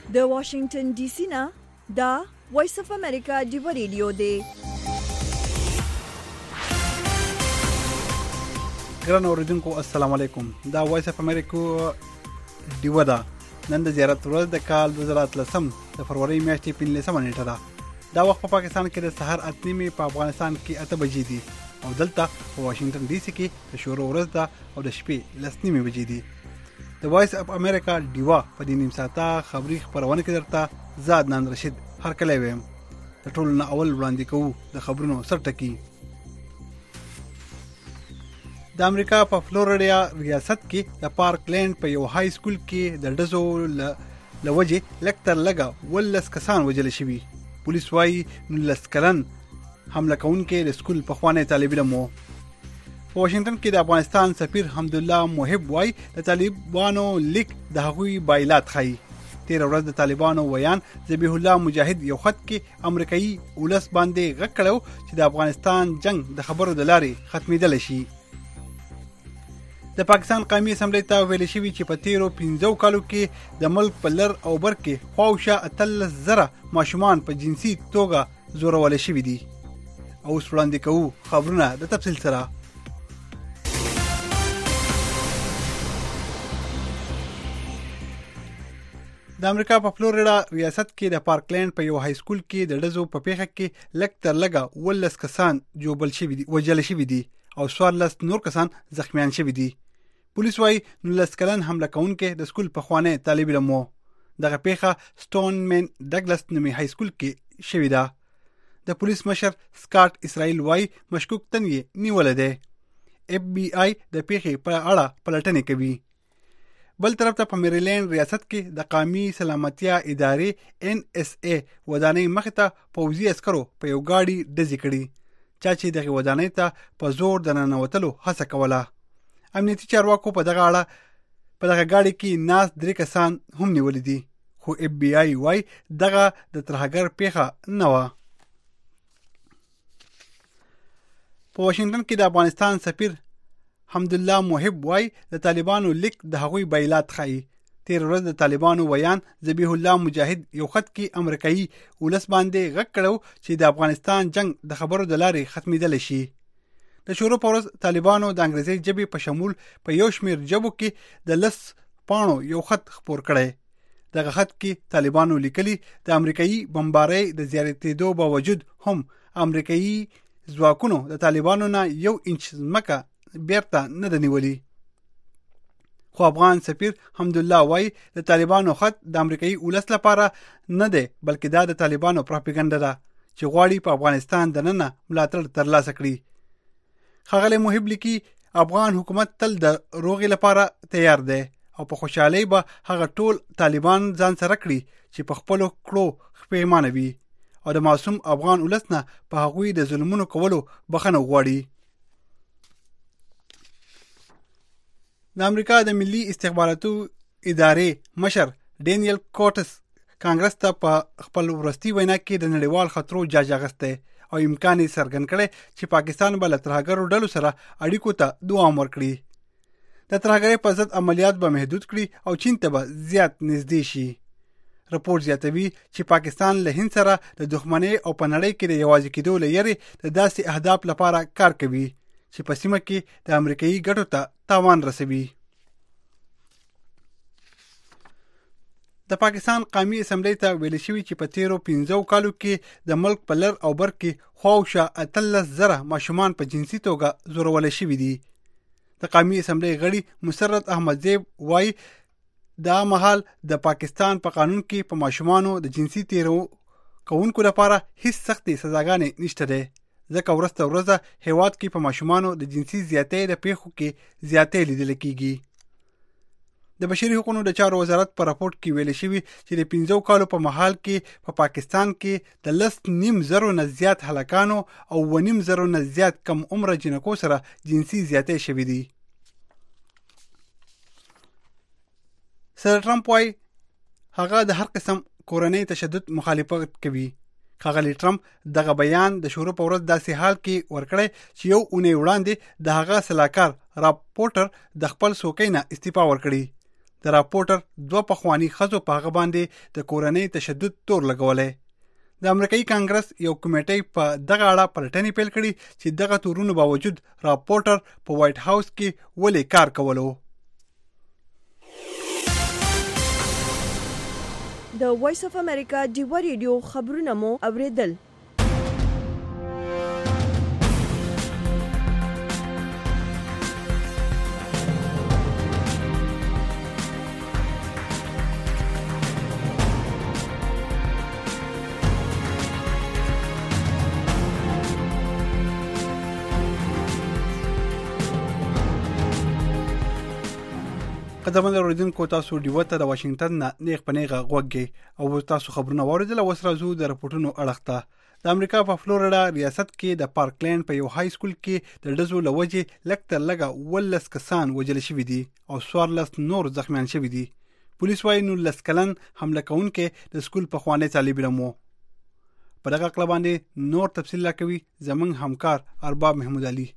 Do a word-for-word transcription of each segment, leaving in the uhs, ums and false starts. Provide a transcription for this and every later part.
د واشنگټن ډي سي نه دا وایس اف امریکا ډیو ریډیو دی. ګران اوریدونکو السلام علیکم. دا وایس اف امریکا ډیو ده. نن د زیارت ورځ د کال دوه زره اتلسم د فروری میاشتې پنځلسمه نیټه ده. دا وخت په پاکستان کې د سحر اته نیمې، په افغانستان کې اته بجې دي او دلته په واشنگټن ډي سي کې د شروع ورځ ده او د شپې لس نیمې بجې دي. د وایس اف امریکا ډیوا په دې نیم ساعته خبري خبرونه کې درته زه عدنان رشید هرکلی ویم. د ټولو نه اول وړاندې کوو د خبرونو سرټکي. د امریکا په فلوریډا ریاست کې د پارک لینډ په یو های سکول کې د ډزو له وجې لږ تر لږه ولس کسان وژل شوي. پولیس وایي نولس کلن حمله کوونکی د سکول پخوانی طالب علم و. په واشنګټن کې د افغانستان سفیر حمدالله محب وایي د طالبانو لیک د هغوی بایلات ښایي. تېره ورځ د طالبانو ویان ذبیح الله مجاهد یو خط کې امریکایي ولس باندې غږ کړی چې د افغانستان جنگ د خبرو د لارې ختمېدلی شي. د پاکستان قومي اسمبلۍ ته ویل شوي چې په تیرو پنځو کالو کې د ملک په لر او بر کې خواوشا اتلس زره ماشومان په جنسي توګه زورول شوي دي. اوس وړاندې کوو خبرونه د تفصیل سره. د امریکا په فلوریډا ریاست کې د پارک لینډ په یو های سکول کې د ډزو په پیښه کې لږ تر لږه ولس کسان جوبل شوي دي وژل شوي دي او څوارلس نور کسان زخمیان شوي دي. پولیس وایي نولس کلن حمله کوونکی د سکول پخوانی طالب علم و. دغه پیښه سټون مین ډګلس نومي های سکول کې شوې ده. د پولیس مشر سکاټ اسرائیل وایي مشکوک تن یې نیولی دی. اف بی آی د پیښې په اړه پلټنې کوي. بل طرف ته په میریلینډ ریاست کې د قومي سلامتیا ادارې ان اس ای ودانۍ مخې ته پوځي عسکرو په یو ګاډي ډزې کړي، چا چې دغه ودانۍ ته په زور د ننوتلو هڅه کوله. امنیتي چارواکو په دغه اړه په دغه ګاډي کې ناست درې کسان هم نیولي دي، خو اف بی آی وایي دغه د ترهګر پیښه نه وه. په واشنګټن کې د افغانستان سفیر حمدالله محب وایي د طالبانو لیک د هغوی بایلات ښایي. تېره ورځ د طالبانو ویان ذبیح الله مجاهد یو خط کې امریکایي ولس باندې غږ کړی چې د افغانستان جنگ د خبرو د لارې ختمېدلی شي. د شروع په ورځ طالبانو د انګریزي ژبې په شمول په یو شمېر ژبو کې د لس پاڼو یو خط خپور کړی. دغه خط کې طالبانو لیکلي د امریکایي بمبارۍ د زیاتېدو باوجود هم امریکایي ځواکونو د طالبانو نه یو انچ ځمکه بیرته نه ده نیولي. خو افغان سفیر حمدالله وایي د طالبانو خط د امریکایي ولس لپاره نه دی، بلکې دا د طالبانو پراپیګنډه ده چې غواړي په افغانستان دننه ملاتړ ترلاسه کړي. ښاغلی محب لیکي افغان حکومت تل د روغې لپاره تیار دی او په خوشحالۍ به هغه ټول طالبان ځان سره کړي چې په خپلو کړو پښیمانه وي او د معصوم افغان ولس نه په هغوی د ظلمونو کولو بخښنه وغواړي. د امریکا د ملي استخباراتو ادارې مشر ډینیل کوټس کانګرس ته په خپل وروستي وینا کې د نړیوال خطرو جاج اخیستی او امکان یې څرګند کړی چې پاکستان به له ترهګرو ډلو سره اړیکو ته دوام ورکړي. د ترهګرۍ په ضد عملیات به محدود کړي او چین ته به زیات نږدې شي. رپورټ زیاتوي چې پاکستان له هند سره د دښمنۍ او په نړۍ کې د یوازې کېدو له یارې د داسې اهداف لپاره کار کوي چې په سیمه کې د امریکایي ګټو ته تاوان رسوي. د پاکستان قومي اسمبلۍ ته ویل شوي چې په تیرو پنځو کالو کې د ملک په لر او بر کې خواوشا اتلس زره ماشومان په جنسي توګه زورول شوي دي. د قومي اسمبلۍ غړي مسرت احمد زیب وایي دا مهال د پاکستان په قانون کې په ماشومانو د جنسي تیرو کوونکو لپاره هیڅ سختې سزاګانې نشته دی، ځکه ورځ تر ورځه هیواد کې په ماشومانو د جنسي زیاتۍ د پیښو کې زیاتۍ لیدل کېږي. د بشري حقوقو د چارو وزارت په راپورټ کې ویل شوي چې د پنځو کالو په مهال کې په پا پاکستان کې د لس نیم زرو نه زیات هلکانو او و نیم زرو نه زیات کم عمره جنکو سره جنسي زیاتۍ شوي دي. سر ټرمپ وایي هغه د هر قسم کورنۍ تشدد مخالفت کوي. ښاغلی ټرمپ دغه بیان د شروع په ورځ داسې حال کې ورکړی چې یو اونۍ وړاندې د هغه سلاکار راپورټر د خپل څوکۍ نه استعفا ورکړي. د راپورټر دوه پخوانی ښځو په هغه باندې د کورنۍ تشدد تور لګولی. د امریکایي کانګرس یو کمیټې په دغه اړه پلټنې پیل کړي چې دغه تورونو باوجود راپورټر په وایټ هاوس کې ولې کار کولو. د وایس اف امریکا ډیوا ریډیو خبرونه مو اوریدل. قدمه اوریدونکو تاسو ډیوه ته د واشنگټن نه نیغ په نیغه غوږی او تاسو خبرونه واوریدل. اوس راځو د رپورټونو اړخ ته. د امریکا په فلوریډا ریاست کې د پارکلینډ په یو های سکول کې د ډزو له وجې لږ تر لږه ولس کسان وژل شوي دي او څوارلس نور زخمیان شوي دي. پولیس وايي نولس کلن حمله کوونکی د سکول پخوانی طالب علم و. په دغه اړه باندې نور تفصیل راکوي زموږ همکار ارباب محمود علي.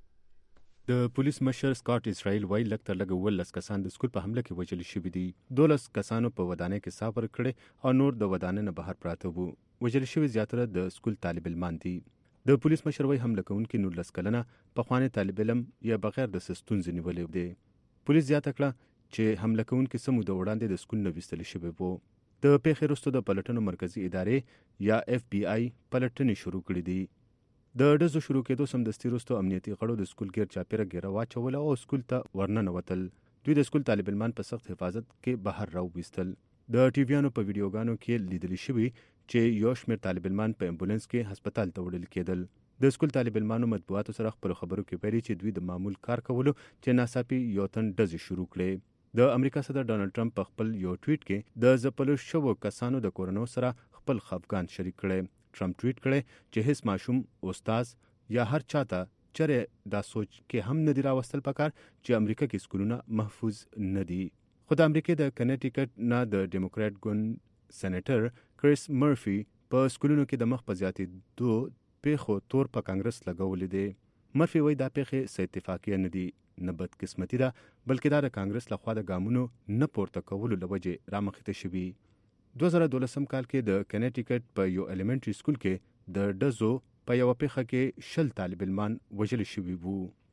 د پولیس مشر سکاٹ اسرائیل وايي لږ تر لږه ولس کسان د سکول په حمله کې وژل شوي دي. دولس کسانو په ودانۍ کې ساه ورکړې او نور د ودانۍ نه بهر پراته وو. وژل شوي زیاتره د سکول طالب علمان دي. د پولیس مشر وايي حمله کوونکي نولس کلنه پخوانی طالب علم یا بغیر د ستونزې نیولې دی. پولیس زیاته کړه چې حمله کوونکي څه موده وړاندې د سکول نه ویستل شوي وو. د پیښې وروسته د پلټنو مرکزي ادارې یا اف بی آی پلټنې شروع کړې دي. د ډزو شروع کېدو سمدستي وروسته امنیتي غړو د سکول ګیر چاپیره ګیره واچوله او سکول ته ورننوتل. دوی د سکول طالب علمان په سخت حفاظت کې بهر راوویستل. د ټي ویانو په ویډیوګانو کې لیدل شوي چې یو شمېر طالب علمان په امبولانس کې هسپتال ته وړل کېدل. د سکول طالب علمانو مطبوعاتو سره خپل خبرو کې ویلي چې دوی د معمول کار کولو چې ناڅاپي یو تن ډزې شروع کړې. د امریکا صدر ډانلډ ټرمپ په خپل یو ټویټ کې د ځپلو شوو کسانو د کورنو سره خپل خفګان شریک کړی. ټرمپ ټویټ کړی چې هیڅ ماشوم، استاد یا هر چاته چرې دا سوچ کې هم نه دی راوستل پکار چې امریکا کې سکولونه محفوظ نه دي. خو د امریکا د کنیټیکټ نه د ډیموکرات ګوند سېنیټر کریس مرفي په سکولونو کې د مخ په زیاتېدو پیښو تور په کانګرس لګولې دی. مرفي وایي دا پیښې څه اتفاقیه نه دي، نه بدقسمتي ده، بلکې دا د کانګرس لخوا د ګامونو نه پورته کولو له وجې رامخته شوي. دوه زره دولسم کال کې د کنیټیکټ په یو الیمنټري سکول کې د ډزو په یو پیښه کې شل طالب علمان وژل شوي وو.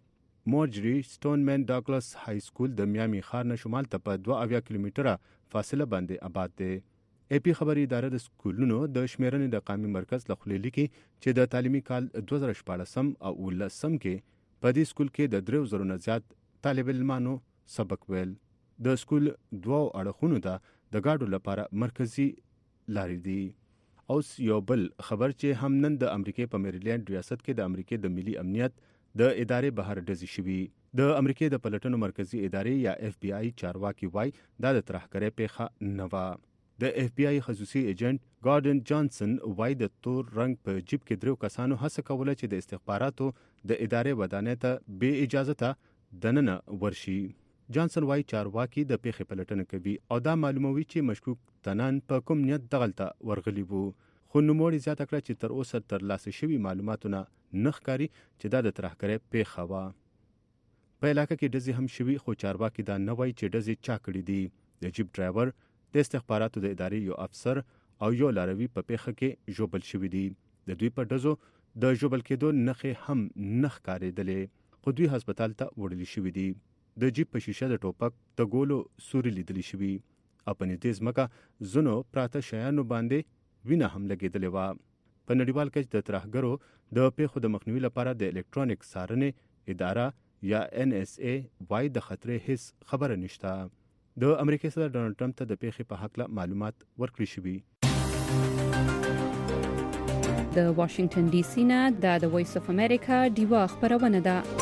مورجري سټونمن ډاګلاس های سکول د میامي ښار نه شمال ته په دوه اویا کیلومتره فاصله باندې آباد دی. ای پی خبري اداره د سکولونو د شمیرنې د قومي مرکز له خولې لیکي چې د تعلیمي کال دوه زره شپاړسم او اوولسم کې په دې سکول کې د درې زرو نه زیات طالب علمانو سبق ویل. د سکول دوه اړخونو ته د ګاډو لپاره مرکزی لارې دي. اوس یو بل خبر چې هم نن د امریکای په میریلینډ ریاست کې د امریکای د ملي امنیت د ادارې بهر ډزې شوي. د امریکای د پلټنو مرکزی ادارې یا اف بی آی چارواکي وای دا د ترهګرۍ پیښه نه وه. د اف بی آی خصوصي ایجنټ ګاردن جانسن وای د تور رنګ په جیب کې درو کسانو هڅه کوله چې د استخباراتو د ادارې ودانۍ ته بې اجازه ته دننه ورشي. جانسن وای چارواکي د پیښې پلټنه کوي او دا معلوموي چې مشکوک تنان په کوم نیت دغلته ورغلي وو. خو نوموړي زیاته کړه چې تر اوسه ترلاسه شوي معلوماتونه نه ښکاري چې دا د ترهګرۍ پیښه وه. په علاقه کې ډزې هم شوي خو چارواکي دا نه وایي چې ډزې چا کړي دي. د جیپ ډرایور، د استخباراتو د ادارې یو افسر او یو لاروي په پیښه کې ژوبل شوي دي. د دوی په ډزو د ژوبل کېدو نښې هم نه ښکارېدلې خو دوی هسپتال ته وړل شوي دي. د جیپ په شیشه د ټوپک د ګولو سوري لیدل شوي او په نږدې ځمکه ځینو پراته شیانو باندې وینه هم لګېدلې وه. په نړیوال کچ د ترهګرو د پیښو د مخنیوي لپاره د الکترونیک څارنې اداره یا ان ایس ای وای د خطرې هیڅ خبره نشته. د امریکا صدر ډانلډ ټرمپ ته د پیښې په هکله معلومات ورکړي شوي. د واشنگټن ډي سي نه د وایس اف امریکا ډیوا خبرونه ده.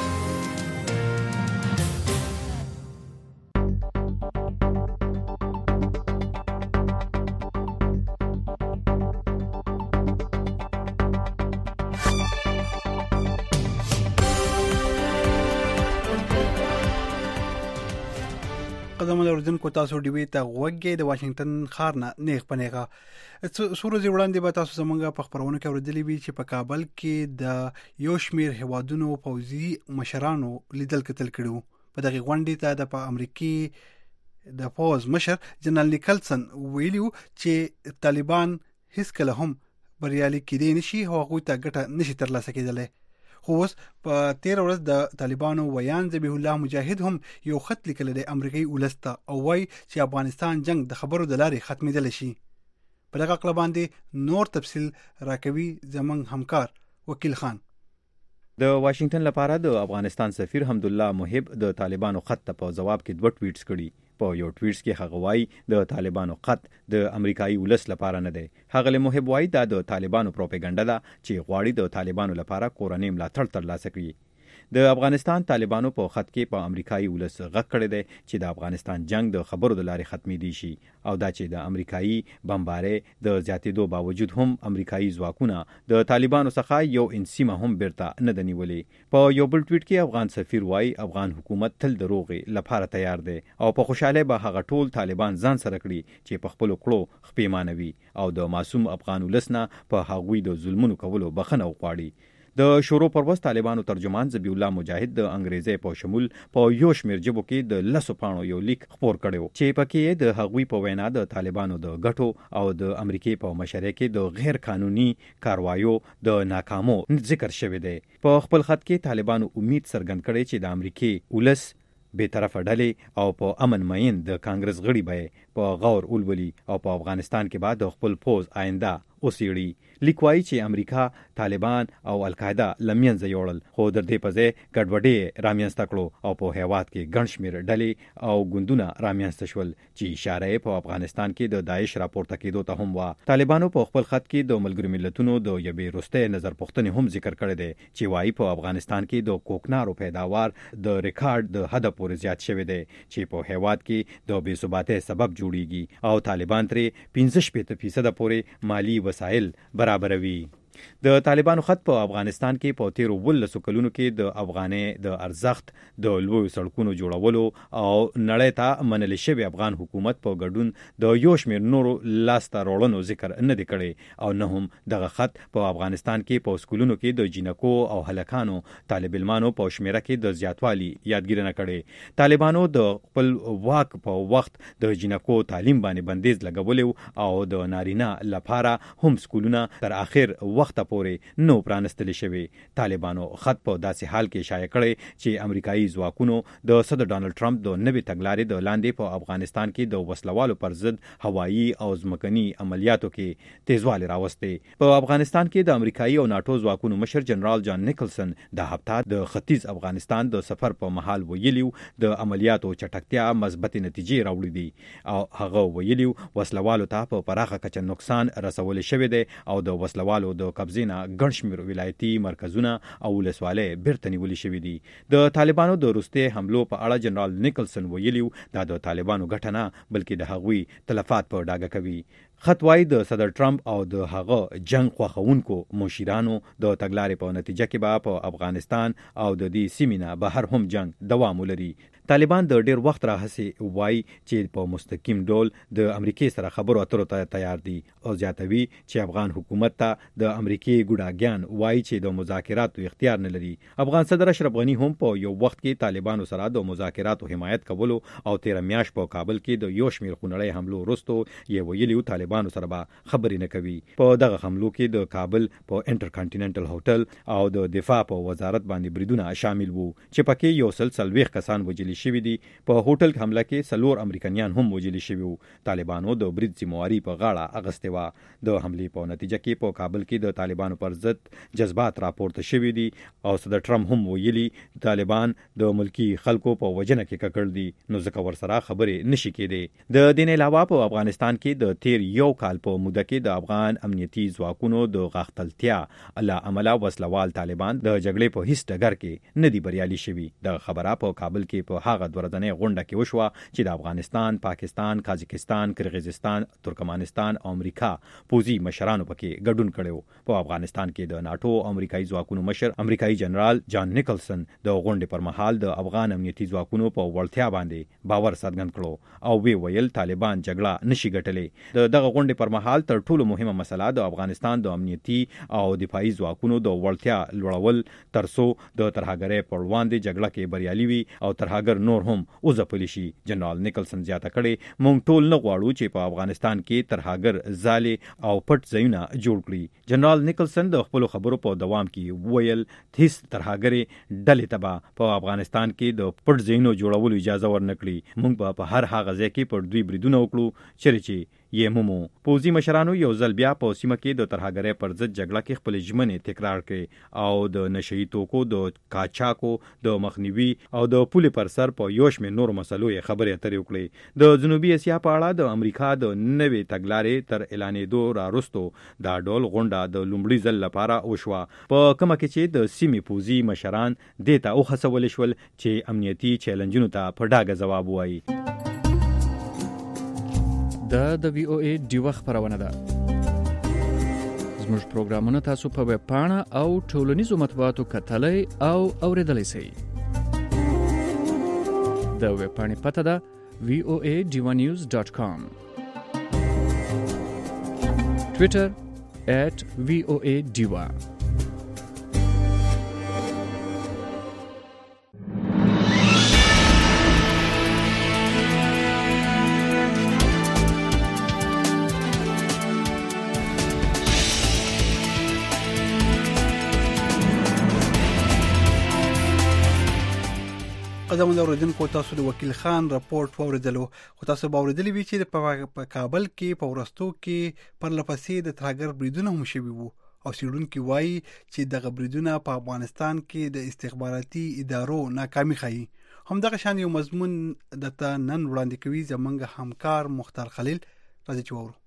قدمه اوریدونکو تاسو ډیوی ته غوږی د واشنگټن ښار نه نیغ په نیغه. څو ورځې وړاندې به تاسو زموږ په خبرونه کې اوریدلې وي چې په کابل کې د یو شمېر هیوادونو پوځي مشرانو لیدل کتل کړو. په دغه غونډې ته د په امریکای د پوز مشر جنرال نیکلسن ویلیو چې طالبان هیڅ کله هم بریالي کېدی نشي او هغوی ته ګټه نشي ترلاسه کېدلی. خو اوس په تېره ورځ د طالبانو ویان ذبیح الله مجاهد هم یو خط لیکلی دی امریکایي ولس ته او وایي چې افغانستان جنگ د خبرو د لارې ختمېدلی شي. په دغه اقله باندې نور تفصیل راکوي زموږ همکار وکیل خان. د واشنگټن لپاره د افغانستان سفیر حمدالله محب د طالبانو خط ته په جواب کې دوه ټویټس کړي. په یو ټویټس کې هغه وایي د طالبانو خط د امریکایي ولس لپاره نه دی. هغه محب وایي دا د طالبانو پروپاګاندا ده چې غواړي د طالبانو لپاره کورنۍ ملاتړ ترلاسه کړي. د افغانستان طالبانو په خط کې په امریکایي ولس غږ کړی دی چې د افغانستان جنگ د خبرو د لارې ختمېدی شي او دا چې د امریکایي بمبارۍ د زیاتېدو باوجود هم امریکایي ځواکونه د طالبانو څخه یو انسیمه هم بیرته نه ده نیولې. په یو بل ټویټ کې افغان سفیر وایي افغان حکومت تل د روغې لپاره تیار دی او په خوشحالۍ به هغه ټول طالبان ځان سره کړي چې په خپلو کړو خپېمانوي او د معصوم افغان ولس نه په هغوی د ظلمونو کولو بخښنه وغواړي. د شروع پر وروسته طالبانو ترجمان ذبیح الله مجاهد د انګریزي په شمول په یو شمېر ژبو کې د لسو پاڼو یو لیک خپور کړی چې پکې د هغوی په وینا د طالبانو د ګټو او د امریکای په مشرۍ کې د غیر قانوني کاروایو د ناکامو ذکر شوی دی. په خپل خط کې طالبانو امید څرګند کړی چې د امریکای ولس بې طرفه ډلې او په امن مین د کانګرس غړي به په غور ولولي او په افغانستان کې به د خپل پوز آینده اوسېړي. لیک وایي چې امریکا طالبان او القاعده له منځه یوړل خو د دې په ځای ګډوډي رامنځته کړو او په هېواد کې ګڼ شمېر ډلې او ګوندونه رامنځته شول چې اشاره یې په افغانستان کې د داعش راپورته کېدو ته هم وه. طالبانو په خپل خط کې د ملګرو ملتونو د یوې وروستۍ نظر پوښتنې هم ذکر کړی دی چې وایي په افغانستان کې د کوکنارو پیداوار د ریکارډ د حده پورې زیات شوی دی چې په هېواد کې د بې ثباتۍ سبب جوړیږي او طالبان ترې پنځه شپېته فیصده پورې مالی وسایل برابروي. د طالبانو خط په افغانستان کې په تیرو ولسو کلونو کې د افغانۍ د ارزښت د لویو سړکونو جوړولو او نړۍ ته منل شوی افغان حکومت په ګډون د یو شمېر نورو لاسته راوړنو ذکر نه دی کړی او نه هم دغه خط په افغانستان کې په سکولونو کې د جینکو او هلکانو طالب علمانو په شمیره کې د زیاتوالي یادګیري نه کړي. طالبانو د خپل واک په وخت د جینکو تعلیم باندې بندیز لګولی او د نارینه لپاره هم سکولونه تر اخر وخت پورې نو پرانستل شوی. طالبانو خط په داسې حال کې شایع کړی چې امریکایي ځواکونو د صدر ډانلډ ټرمپ د نوې تګلارې د لاندې په افغانستان کې د وسلوالو پر ضد هوایي او ځمکني عملیاتو کې تیزوالی راوستی. په افغانستان کې د امریکایي او ناټو ځواکونو مشر جنرال جان نیکلسن د هفته د ختیځ افغانستان د سفر په مهال ویلیو د عملیاتو چټکتیا مثبتې نتیجې راوړي دي او هغه ویلیو وسلوالو ته په پراخه کچه نقصان رسول شوی دی او د وسلوالو د قبضې نه ګڼ شمېر ولایتي مرکزونه او ولسوالۍ بیرته نیولې شوي دي. د طالبانو د وروستي حملو په اړه جنرال نیکلسن ویلیو دا د طالبانو ګټه نه بلکې د هغوی تلفات په ډاګه کوي. خط وایي د صدر ټرمپ او د هغه جنگ خوښونکو مشیرانو د تګلارې په نتیجه کې به په افغانستان او د دې سیمې نه بهر هم جنگ دوام ولري. طالبان د ډیر وخت راهیسې وایي چې په مستقیم ډول د امریکای سره خبرو اترو ته تیار دي او زیاتوي چې افغان حکومت ته د امریکای ګوډاګیان وایي چې د مذاکراتو اختیار نه لري. افغان صدر اشرف غنی هم په یو وخت کې طالبانو سره د مذاکراتو حمایت کولو او تیر میاشت په کابل کې د یو شمېر خونړی حملو وروسته یې ویلي طالبانو سره به خبرې نه کوي. په دغه حملو کې د کابل په انټر کانټیننټل هوټل او د دفاع په وزارت باندې بریدونه شامل وو چې پکې یو سل څلوېښت کسان وجلي شوي دي. په هوټل حمله کې څلور امریکایان هم وجلي شوي وو. طالبانو د برید ذمہواري په غاړه اخیستې وه. د حملې په نتیجه کې په کابل کې د طالبانو پر ضد جذبات راپورته شوي دي او صدر ټرمپ هم ویلي طالبان د ملکی خلکو په وجنه کې ککړ دي نو ځکه ورسره خبرې نشي کېدی. د دې نه علاوه په افغانستان کې د تیر یو کال په موده کې د افغان امنیتي ځواکونو د غښتلتیا له امله وسلوال طالبان د جګړې په هیڅ ډګر کې نه دي بریالي شوي. د خبره په کابل کې په هغه ورځنۍ غونډه کې وشوه چې د افغانستان، پاکستان، کازاکستان، کرغیزستان، ترکمنستان او امریکا پوځي مشرانو پکې ګډون کړی. په افغانستان کې د ناټو او امریکایي ځواکونو مشر امریکایي جنرال جان نیکلسن د غونډې پر مهال د افغان امنیتي ځواکونو په وړتیا باندې باور څرګند کړو او وی ویل طالبان جګړه نشي ګټلی. د دغه غونډې پر مهال تر ټولو مهمه مسله د افغانستان د امنیتي او دفاعي ځواکونو د وړتیا لوړول ترڅو د ترهګرۍ پر وړاندې جګړه کې بریالي وي او ترهګر ترهګر نور هم وځپل شي. جنرال نیکلسن زیاته کړې مونږ ټول نه غواړو چې په افغانستان کې ترهګر ځالې او پټ ځایونه جوړ کړي. جنرال نیکلسن د خپل خبرو په دوام کې وویل هیڅ ترهګرې ډلې ته به په افغانستان کې د پټ ځایونو جوړولو اجازه ورنکړي. مونږ په هر هغه ځای کې پر دوی بریدونه وکړو چیرې چې یې مومو. پوځي مشرانو یو ځل بیا په سیمه کې د ترهګرۍ پر ضد جګړه کې خپل ژمنې تکرار کړې او د نشهیي توکو د قاچاقو د مخنیوي او د پولې پر سر په یو شمېر نورو مسلو یې خبرې اترې وکړې. د جنوبي اسیا په اړه د امریکا د نوې تګلارې تر اعلانېدو راوروسته دا ډول غونډه د لومړي ځل لپاره وشوه، په کومه کې چې د سیمې پوځي مشران دې ته وهڅول شول چې امنیتي چیلنجونو ته په ډاګه ځواب ووایي. دا د وی او ای ډیوه خبرونه ده. زموږ پروګرامونه تاسو په ویب پاڼه او ټولنیزو مطبوعاتو کتلای او اوریدلای شئ. د ویب پاڼې پته ده وی او ای ډیوه نیوز ډاټ کام. ټویټر ایٹ وی او ای ډیوه. قدمونه اوریدونکو تاسو د وکیل خان راپورټ واوریدلو، خو تاسو به اوریدلی وي چې په کابل کې په ورستو کې پرلپسې د ترهګر بریدونه هم شوي وو او څېړونکي وایي چې دغه بریدونه په افغانستان کې د استخباراتي ادارو ناکامي ښیي. همدغه شان یو مضمون درته نن وړاندې کوي زموږ همکار مختار خلیل. راځئ چې واورو.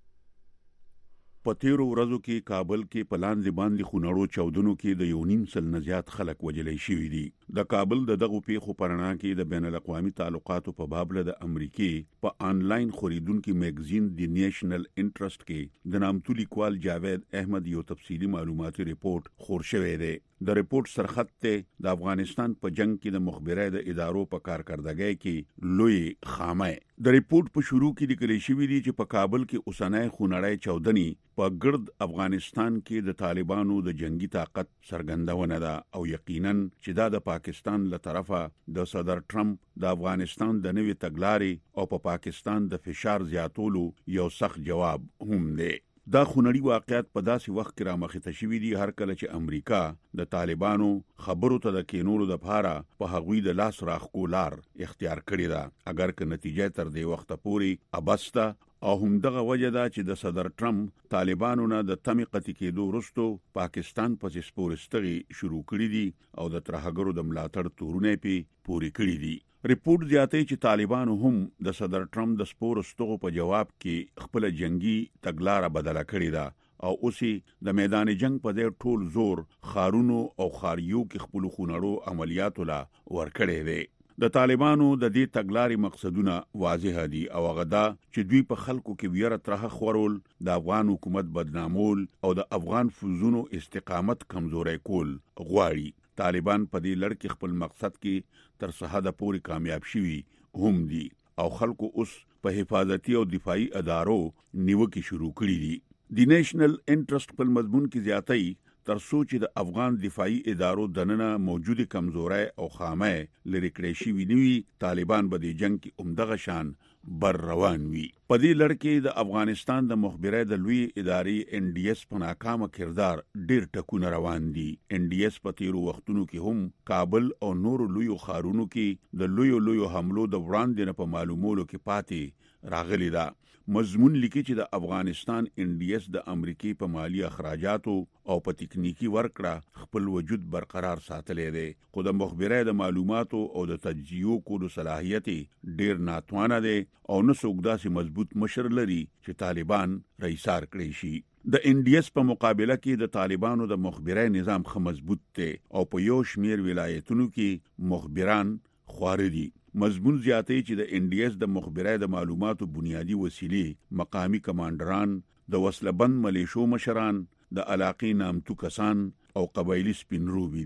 په تیرو ورځو کې کابل کې په لاندې باندې خونړو چاودنو کې د یو نیم سل نه زیات خلک وژلای شوي دي. د کابل د دغو پیښو په رڼا کې د بین الاقوامي تعلقاتو په باب له د امریکې په آنلاین خریدونکو میګزین دی نیشنل انټرست کې د نامتو لیکوال جاوید احمد یو تفصیلی معلوماتي ریپورت خور شوی دی. د ریپورت سرخط ته د افغانستان په جنگ کې د مخبرۍ د ادارو په کارکردګۍ کې لوی خامه. د ریپورت په شروع کې لیکل شوی دی چې په کابل کې اوسنۍ خونړۍ چاودنې په ګرد افغانستان کې د طالبانو د جنگي طاقت څرګندونه ده او یقینا چې دا د پاکستان له طرفه د صدر ټرمپ د افغانستان د نوې تګلارې او په پا پاکستان د فشار زیاتولو یو سخت جواب هم دی. دا خونړي واقعیت په داسې وخت کې رامخته شوي دي هر کله چې امریکا د طالبانو خبرو ته د کینولو لپاره په هغوی د لاس راخکو لار اختیار کړې ده، اگر که نتیجه تر دې وخته پورې ابسته او همدغه وجه ده چې د صدر ټرمپ طالبانو نه د تمې قطعي کېدو وروسته پاکستان پسې سپورستغي شروع کړي دي او د ترهګرو د ملاتړ تورونه پې پوري کړي دي. ریپورت زیاتوي چې طالبانو هم د صدر ټرمپ د سپورستغو په جواب کې خپل جنگي تګلارې بدله کړې ده او اوسې د میدان جنگ په ډېر ټول زور خارونو او خاریو کې خپل خونړو عملیاتو لا ورکړې دي. د طالبانو د دې تګلارې مقصدونه واضح دي او هغه دا چې دوی په خلکو کې ویره ترخه خورول، د افغان حکومت بدنامول او د افغان فوزونو استقامت کمزوري کول غواړي. طالبان په دې لړ کې خپل مقصد کې تر څه پورې کامیاب شوي هم دي او خلکو اوس په حفاظتي او دفاعي ادارو نیوکې شروع کړي دي. دی نیشنل انټرست په مضمون کې زیاتای تر څو چې د افغان دفاعي ادارو دننه موجوده کمزوري او خامه لري کړی شي وي، طالبان به د جنگ کې عمدغه شان بر روان وي. په دې لړ کې د افغانستان د مخبرۍ د لوی ادارې ان ډي اس په ناکامه کردار ډیر ټکونه روان دي. ان ډي اس په تیرو وختونو کې هم کابل او نورو لویو ښارونو کې د لویو لویو حملو د وړاندې په معلومولو کې پاتې راغلي ده. مضمون لیکي چې د افغانستان ان ډي اس د امریکای په مالی اخراجاتو او په تکنیکی ورکړه خپل وجود برقرار ساتلی دی، خو د مخبرۍ د معلوماتو او د تجزیو کولو صلاحیت ډیر ناتوانه دی او نه څوک داسې مضبوط مشر لري چې طالبان رئیسار کړی شي. د ان ډي اس په مقابله کې د طالبانو د مخبرۍ نظام ښه مضبوط دی او په یو شمیر ولایتونو کې مخبران خواره دي. مضمون زیاتې چې د ان ډي اس د مخبرۍ د معلوماتو بنیادی وسیلې مقامی کمانډران، د وسلبند ملیشو مشران، د علاقې نامتو کسان او قبایلی سپینروبي دي.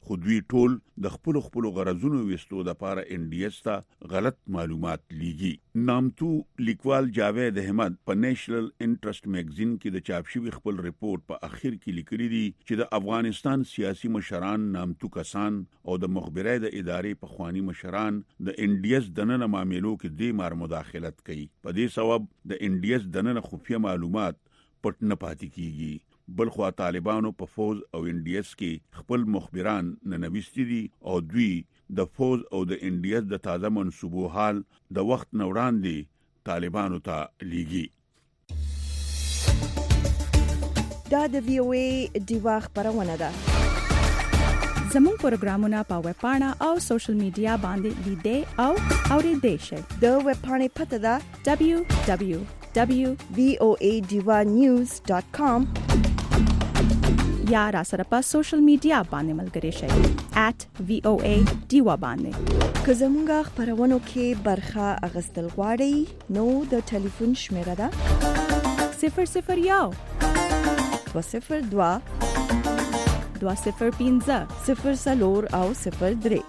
خو دوی ټول د خپل خپل غرضونو وستو د پاره ان ډي اس ته غلط معلومات لیږي. نامتو لیکوال جاوید احمد په نیشنل انټرست میگزین کې د چاپ شوی خپل ریپورت په اخر کې لیکلي دي چې د افغانستان سیاسي مشران، نامتو کسان او د مخبرۍ د ادارې په خواني مشران د ان ډي اس دننه معاملو کې د مار مداخلت کوي. په دې سبب د ان ډي اس دننه خفیه معلومات پټ نه پاتې کیږي. بلخوا طالبانو په فوز او ان ډي اس کې خپل مخبران ننويستي دي او دوی د فوز او د ان ډي اس د تازه منسوبو حال د وخت نوران دي طالبانو ته لیږي. دا د وی او ای دیوا خبرونه ده. زموږ پروګرامونه په ویب پاڼه او سوشل میډیا باندې لیدئ او اوریدئ شئ. د ویب پاڼې پته ده دبليو دبليو دبليو وی او ای دیوا نیوز ډاٹ کام یا را سره په سوشل میډیا باندې ملګري شئ ایٹ وی او ای دیوا باندې. که زموږ خبرونو کې برخه اغستل غواړئ نو د ټلیفون شمیره ده صفر صفر یو دو صفر دوا دوا صفر پینځه صفر څلور او صفر درې.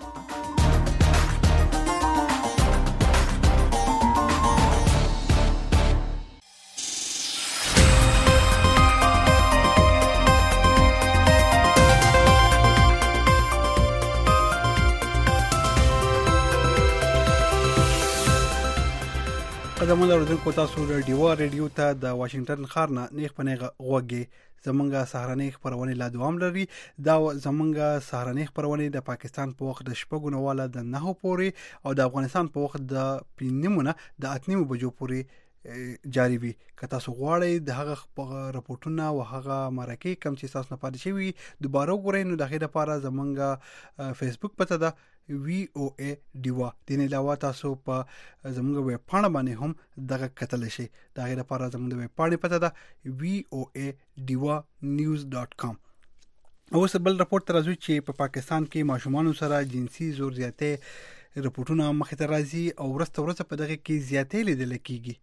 قدمونه اوریدونکو تاسو رادیو رادیو ته د واشنگټن ښار نه نیغ په نیغه غوږی زمونږه سهارنۍ خبرونه لا دوام لري. دا زمونږه سهارنۍ خبرونه د پاکستان په وخت د شپږو نه والا د نهو پورې او د افغانستان په وخت د پینځمونه د اتنیمو بجو پورې جاری وي. که تاسو غواړئ د هغه راپورټونه او هغه مرکې کم چې تاسو نه پاتې شوي دوباره وګورئ نو د غیر لپاره زمونږه فیسبوک پته ده وی او ای دیوا. دین علاوه تاسو په زموږ ویب پاڼه باندې هم دغه کتل شي. دا غیر لپاره زموږ ویب پاڼه پته ده وی او ای دیوا نیوز ډاٹ کام. اوس بل راپورټ راځي چې په پاکستان کې ماشومان سره جنسي زور زیاتې راپورټونه مخې ته راځي او ورځ ورځ په دغه کې زیاتې لیدل کېږي.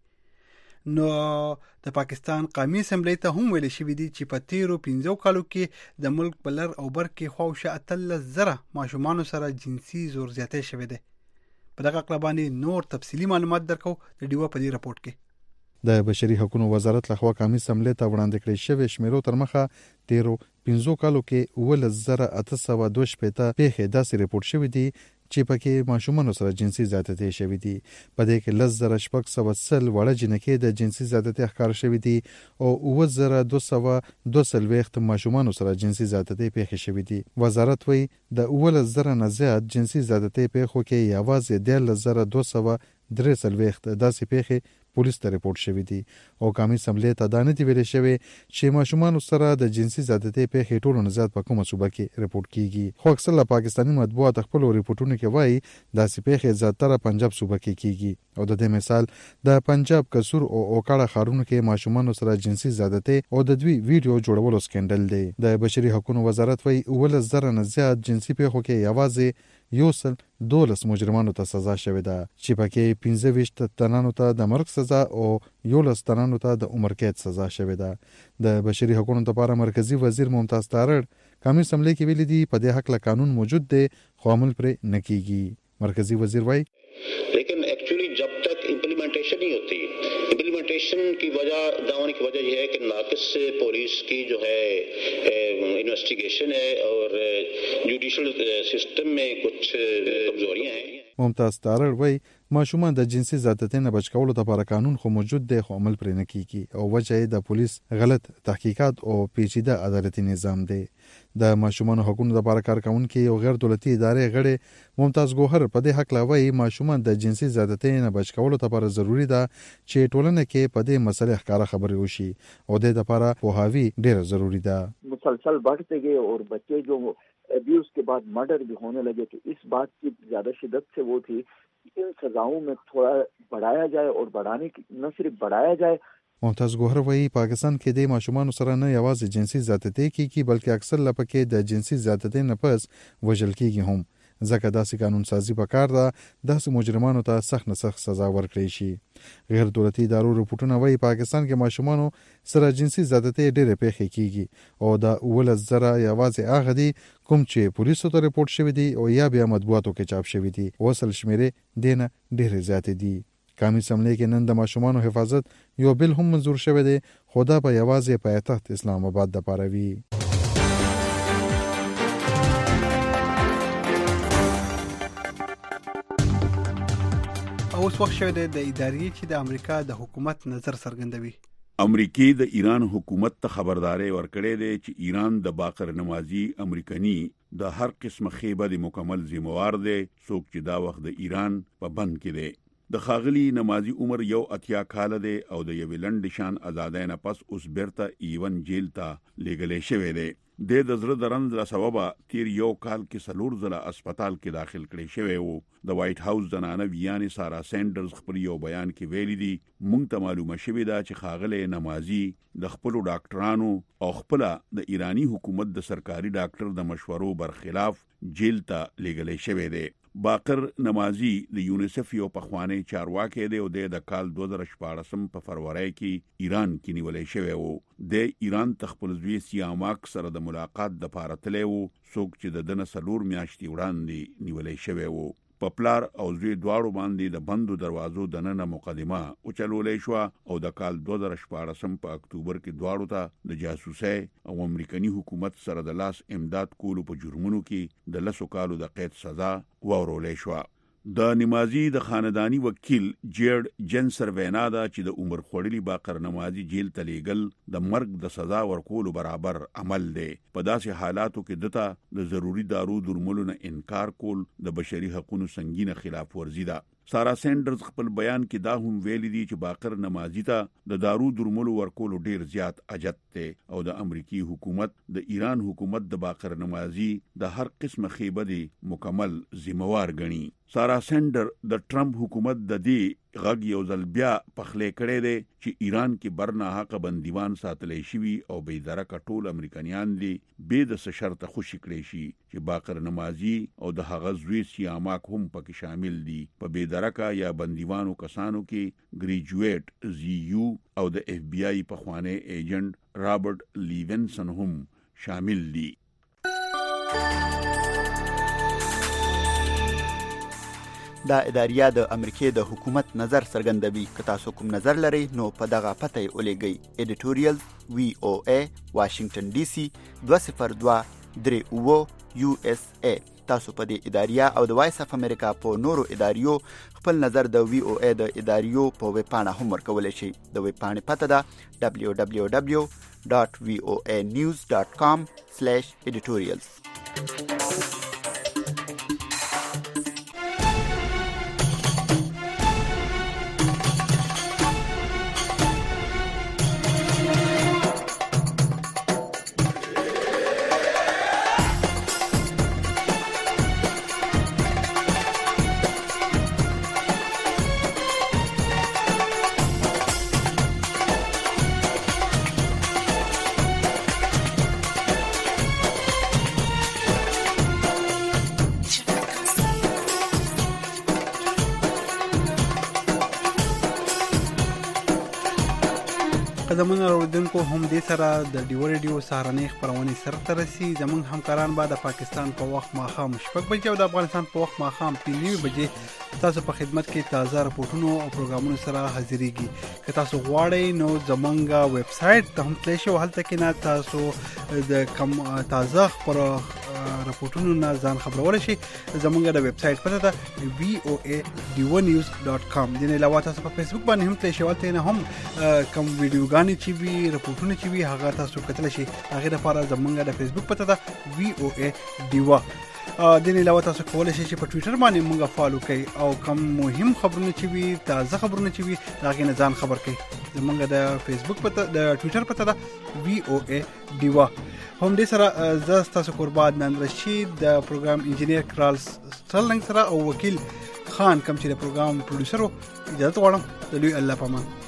نو د پاکستان قومي اسمبلی ته هم ویل شوی دی چې په تیرو پنځو کالو کې د ملک بلر او بر کې خواوشه اتلس زره ماشومان سره جنسي زور زیاتې شوی دی. په دغه اړه باندې نور تفصیلی معلومات درکو د ډیوا په دې راپورټ کې. د بشري حقوقو وزارت لخوا قومي اسمبلی ته وړاندې کړی شوی شمیرو تر مخه تیرو پنځو کالو کې ولس زره اته سوه دوه شپېته پیښې داسې ریپورټ شوی دی چې پکې ماشومان سره جنسي زیاتې شوی دي. په دې کې لس زره شپږ سوه سل وړه جنکې د جنسي زیاتې ښکار شوی دي او اووه زره دوه سوه دوه څلوېښت ماشومان سره جنسي زیاتې پیښې شوی دي. وزارت وایي د اوولس زره نه زیات جنسي زیاتې پیښو کې یوازې دیارلس زره دوه سوه درې څلوېښت داسې پیښې پولیس ته ریپورټ شوی دي او قومي اسمبلی ته دا نه دی ویل شوی چې ماشومان سره د جنسي زیاتې پیښې ټولو نه زیات په کومه صوبه کې ریپورټ کیږي. خو اکثره پاکستاني مطبوعات خپل ریپورټونو کې وایي داسې پیښې زیاتره پنجاب صوبه کې کیږي او د دې مثال د پنجاب کسور او اوکاړه ښارونو کې ماشومان سره جنسي زیاتې او د دوی ویډیو جوړولو سکندل دی. د بشري حقوقو وزارت وایي ولس زره نه زیات جنسي پیښو کې یوازې یو سل دولس مجرمانو ته سزا شوې ده چې پکې پنځه ویشت تنانو ته د مرګ سزا او یولس تنانو ته د عمر قید سزا شوې ده. د بشري حقوقو لپاره مرکزی وزیر ممتاز تارړ قومي اسمبلی کې ویلي دي په دې حق له قانون موجود دی خو عمل پرې نه کیږي. مرکزی وزیر وایي لیکن ایکچولی جب تک امپلیمنٹیشن نہیں ہوتی امپلیمنٹیشن کی وجہ دعونے کی وجہ یہ ہے کہ ناقص پولیس کی جو ہے انویسٹیگیشن ہے اور جوڈیشل سسٹم میں کچھ کمزوریاں ہیں. ممتاز تارړ وایي ماشومان د جنسي زیاتې نه بچ کولو لپاره قانون خو موجود دی خو عمل پرې نه کیږي او وجه یې د پولیس غلط تحقیقات او پیچیده عدالتي نظام دی. د ماشومان حقوقو لپاره کارکونکي او غیر دولتي ادارې غړي ممتاز ګوهر په دې حق لاوي ماشومان د جنسي زیاتې نه بچ کولو لپاره ضروری ده چې ټولنه کې په دې مسلې ښکارا خبرې وشي او د لپاره پوهاوی ډېر ضروری ده. مسلسل बढ़ते गए और बच्चे जो अब्यूज के बाद मर्डर भी होने लगे तो इस बात की ज्यादा शिद्दत से वो थी इन सजाओं में थोड़ा बढ़ाया जाए और बढ़ाने की न सिर्फ बढ़ाया जाए. ممتاز ګوهر وایي پاکستان کې د ماشومان سره نه یوازې جنسي زیاتې کیږي بلکې اکثر لپاره د جنسي زیاتې نه پس وژل کیږي هم. ځکه داسې قانون سازي پکار ده داسې مجرمانو ته سخت نه سخت سزا ورکړي شي. غیر دولتي ادارو رپورټونه وايي پاکستان کې ماشومانو سره جنسي زیاتتۍ ډېرې پیښې کیږي او دا ولس زره یوازې هغه دي کوم چې پولیسو ته رپورټ شوی دي او یا بیا مطبوعاتو کې چاپ شوی دي. وصل شمیرې دینه ډېرې زیاتې دي. قومي اسمبلی کې نن د ماشومانو حفاظت یو بل هم منظور شوی دی خو دا په یوازې پایتخت اسلام آباد د پاره وی. اوس وخت شوی دی د ادارې چې د امریکا د حکومت نظر څرګندوي. امریکای د ایران حکومت ته خبرداري ورکړې ده چې ایران د باقر نمازي امریکایي د هر قسم خیبه د مکمل ذمہوار دی څوک چې دا وخت د ایران په بند کې دی. د خاغلی نمازي عمر یو اتیا کال دی او د یو لند شان آزادۍ نه پس اوس بیرته ایون جیل ته لګلې شوی دی. د د زړه درند له سببه تیر یو کال کې سلور ځله هسپتال کې داخل کړي شوی وو. د وایټ هاوس زنانه ویانې سارا سینډرز خپل یو بیان کې ویلي دي مونږ ته معلومه شوې ده چې خاغلی نمازي د خپل ډاکټرانو او خپل د ایرانی حکومت د سرکاري ډاکټر د مشورو برخلاف جیل ته لګلې شوی دی. باقر نمازي د یونیسف یو پخوانی چارواکي دی او د کال دو هزار شپاړس په فروری کې ایران کې نیولې شوی وو. د ایران تخپل زوی سیاماک سره د ملاقات د پاره تللی وو څوک چې د دنه سلور میاشتې وړاندې نیولې شوی وو. په پلار او زوی دواړو باندې د بندو دروازو د ننه مقدمه او چلولې شو او د کال دو هزار شپاړس په اکتوبر کې دواړو ته د جاسوسۍ او امریکایي حکومت سره د لاس امداد کولو په جرمونو کې د لسو کالو د قید سزا ورولې شو. د نمازي د خاندانی وکیل جیرد جنسر وینا دا چې د عمر خوړلی باقر نمازي جیل ته لیږل د مرګ د سزا ورکولو برابر عمل دی. په داسې حالاتو کې دته د ضروری دارو درملو نه انکار کول د بشري حقوقو سنگینه خلاف ورزي ده. سارا سینډرز خپل بیان کې دا هم ویلي دي چې باقر نمازي ته د دارو درملو ورکولو ډیر زیات اجت دی او د امریکای حکومت د ایران حکومت د باقر نمازي د هر قسم خیبه دی مکمل ذمہوار ګڼي. سارا سینډر د ټرمپ حکومت د دې غږ یو ځل بیا پخلې کړي دي چې ایران کې برنا حق بندیوان ساتلې شوی او بې درکه ټول امریکایان دي به د شرط خوشی کړي شي چې باقر نمازي او د هغه زوی سیاماک هم پکې شامل دي. په بې درکه یا بندیوانو کسانو کې ګریجویټ زی یو او د اف بی آی پخوانی ایجنټ رابرټ لیونسن هم شامل دي. دا اداریه د امریکای د حکومت نظر څرګندوي. که تاسو کوم نظر لرئ نو په دغه پته یې ولېږئ. ایډیټوریال وی او ای واشنگټن ډي سي دوه صفر دوه درې اوه یو اس ای. تاسو په دې اداریه او د وایس اف امریکا په نورو اداریو خپل نظر د وی او ای د اداریو په ویب پاڼه هم ورکولی شئ. د ویب پاڼې پته ده دبلیو دبلیو دبلیو ډاټ وی او ای نیوز ډاټ کام سلیش ایډیټوریالز. زمونږ اوریدونکو هم دې سره د ډیو ریډیو سهارنۍ خپرونې سره ته رسي. زمونږ همکاران به د پاکستان په وخت ماښام شپږ بجې او د افغانستان په وخت ماښام پنځه نیمې بجې تاسو په خدمت کې تازه راپورټونو او پروګرامونو سره حاضرېږي. که تاسو غواړئ نو زمونږ ویب سایټ ته هم تللی شئ او هلته کې نه تاسو د کم تازه خپرو راپورټونو نه ځان خبرولی شئ. زمونږ د ویب سایټ پته ده وی او ای ډیو نیوز ډاټ کام. دې نه علاوه تاسو په فیسبوک باندې هم تللی شئ، هلته نه هم کم ویډیوګانې چې وي راپورټونه چې وي هغه تاسو کتلی شئ. هغې لپاره زمونږ د فیسبوک پته ده وی او ای ډیو. د نه علاوه تاسو کولی شئ چې په ټویټر باندې مونږ فالو کړئ او کم مهم خبرونه چې وي تازه خبرونه چې وي د هغې نه ځان خبر کړئ. زمونږ د فیسبوک پته د ټویټر پته ده وی او ای ډیو. هم دې سره زه ستاسو قربان نن رشید د پروګرام انجینیر کرال سټرلنګ سره او وکیل خان کوم چې د پروګرام پروډوسر و اجازه غواړم. د لوی الله پامان.